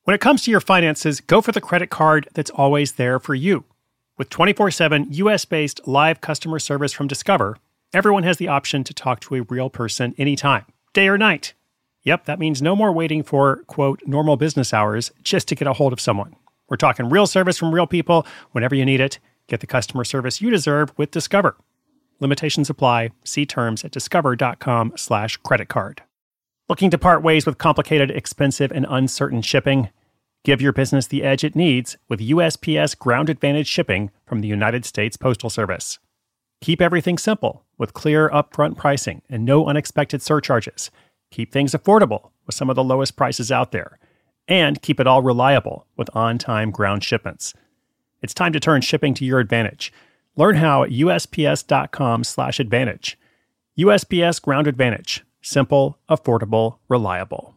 When it comes to your finances, go for the credit card that's always there for you. With 24/7 US-based live customer service from Discover, everyone has the option to talk to a real person anytime, day or night. Yep, that means no more waiting for, quote, normal business hours just to get a hold of someone. We're talking real service from real people whenever you need it. Get the customer service you deserve with Discover. Limitations apply. See terms at discover.com/creditcard. Looking to part ways with complicated, expensive, and uncertain shipping? Give your business the edge it needs with USPS Ground Advantage shipping from the United States Postal Service. Keep everything simple with clear upfront pricing and no unexpected surcharges. Keep things affordable with some of the lowest prices out there. And keep it all reliable with on-time ground shipments. It's time to turn shipping to your advantage. Learn how at USPS.com/advantage. USPS Ground Advantage. Simple, affordable, reliable.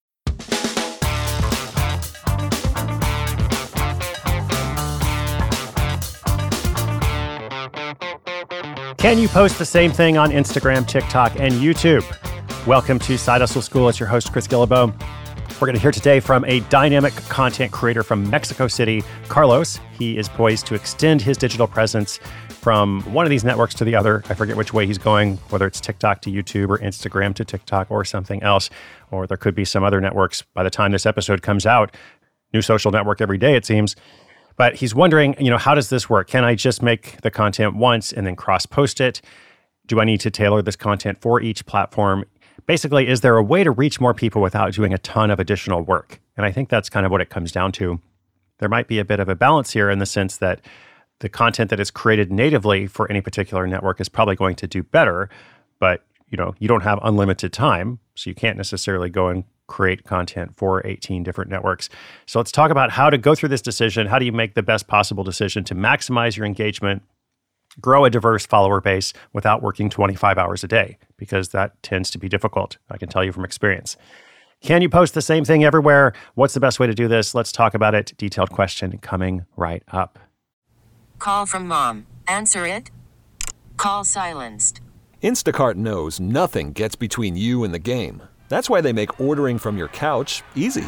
Can you post the same thing on Instagram, TikTok, and YouTube? Welcome to Side Hustle School. It's your host, Chris Guillebeau. We're going to hear today from a dynamic content creator from Mexico City, Carlos. He is poised to extend his digital presence from one of these networks to the other. I forget which way he's going, whether it's TikTok to YouTube or Instagram to TikTok or something else, or there could be some other networks by the time this episode comes out. New social network every day, it seems. But he's wondering, how does this work? Can I just make the content once and then cross-post it? Do I need to tailor this content for each platform? Basically, is there a way to reach more people without doing a ton of additional work? And I think that's kind of what it comes down to. There might be a bit of a balance here in the sense that the content that is created natively for any particular network is probably going to do better, but you don't have unlimited time, so you can't necessarily go and create content for 18 different networks. So let's talk about how to go through this decision. How do you make the best possible decision to maximize your engagement, grow a diverse follower base without working 25 hours a day? Because that tends to be difficult, I can tell you from experience. Can you post the same thing everywhere? What's the best way to do this? Let's talk about it. Detailed question coming right up. Call from mom. Answer it. Call silenced. Instacart knows nothing gets between you and the game. That's why they make ordering from your couch easy.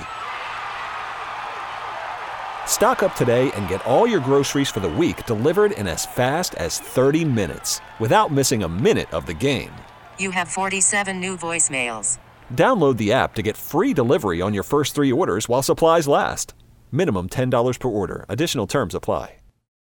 Stock up today and get all your groceries for the week delivered in as fast as 30 minutes without missing a minute of the game. You have 47 new voicemails. Download the app to get free delivery on your first 3 orders while supplies last. Minimum $10 per order. Additional terms apply.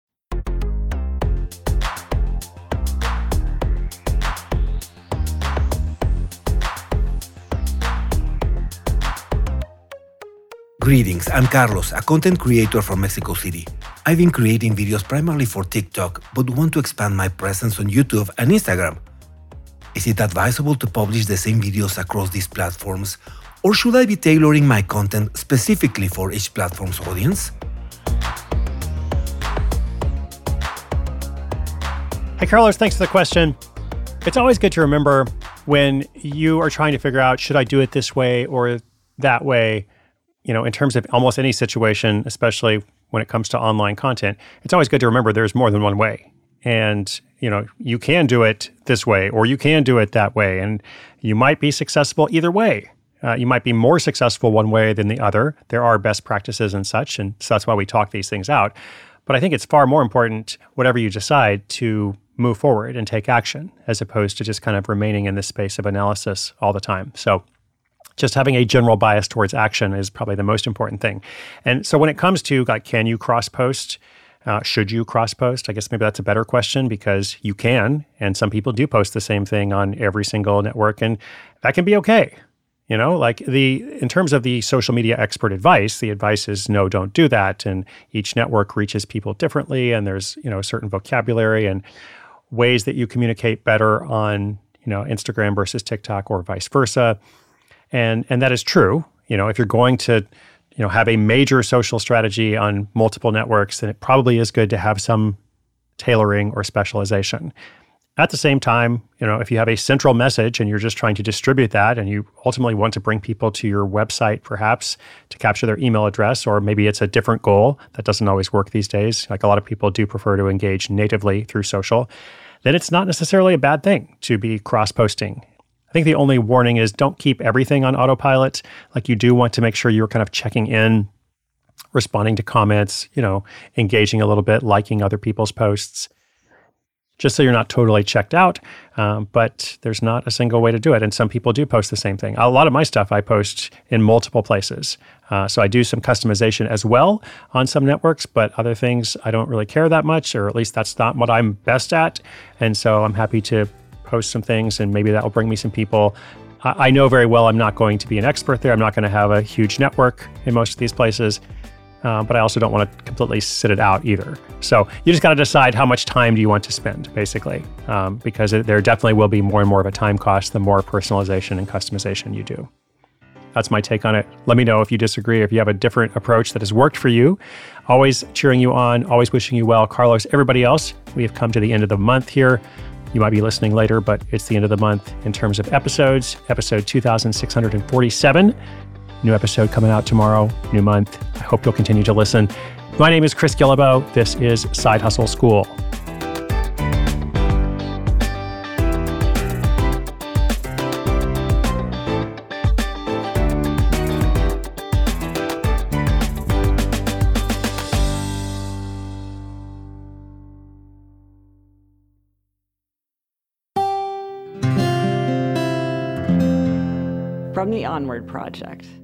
Greetings, I'm Carlos, a content creator from Mexico City. I've been creating videos primarily for TikTok, but want to expand my presence on YouTube and Instagram. Is it advisable to publish the same videos across these platforms, or should I be tailoring my content specifically for each platform's audience? Hey, Carlos, thanks for the question. It's always good to remember when you are trying to figure out, should I do it this way or that way? In terms of almost any situation, especially when it comes to online content, it's always good to remember there's more than one way. And, you can do it this way or you can do it that way. And you might be successful either way. You might be more successful one way than the other. There are best practices and such. And so that's why we talk these things out. But I think it's far more important, whatever you decide, to move forward and take action as opposed to just kind of remaining in this space of analysis all the time. So just having a general bias towards action is probably the most important thing. And so when it comes to can you cross-post? Should you cross-post? I guess maybe that's a better question because you can, and some people do post the same thing on every single network, and that can be okay. In terms of the social media expert advice, the advice is no, don't do that. And each network reaches people differently, and there's a certain vocabulary and ways that you communicate better on Instagram versus TikTok or vice versa. And that is true. If you're going to, have a major social strategy on multiple networks, then it probably is good to have some tailoring or specialization. At the same time, if you have a central message and you're just trying to distribute that and you ultimately want to bring people to your website, perhaps to capture their email address, or maybe it's a different goal that doesn't always work these days. Like a lot of people do prefer to engage natively through social, then it's not necessarily a bad thing to be cross-posting. I think the only warning is don't keep everything on autopilot. Like you do want to make sure you're kind of checking in responding to comments, engaging a little bit, liking other people's posts, just so you're not totally checked out. But there's not a single way to do it. And some people do post the same thing. A lot of my stuff I post in multiple places. So I do some customization as well on some networks, but other things I don't really care that much, or at least that's not what I'm best at. And so I'm happy to post some things, and maybe that will bring me some people. I know very well I'm not going to be an expert there. I'm not going to have a huge network in most of these places. But I also don't want to completely sit it out either. So you just got to decide how much time do you want to spend, basically, because there definitely will be more and more of a time cost the more personalization and customization you do. That's my take on it. Let me know if you disagree, or if you have a different approach that has worked for you. Always cheering you on, always wishing you well. Carlos, everybody else, we have come to the end of the month here. You might be listening later, but it's the end of the month in terms of episodes. Episode 2647. New episode coming out tomorrow, new month. I hope you'll continue to listen. My name is Chris Guillebeau. This is Side Hustle School. From the Onward Project.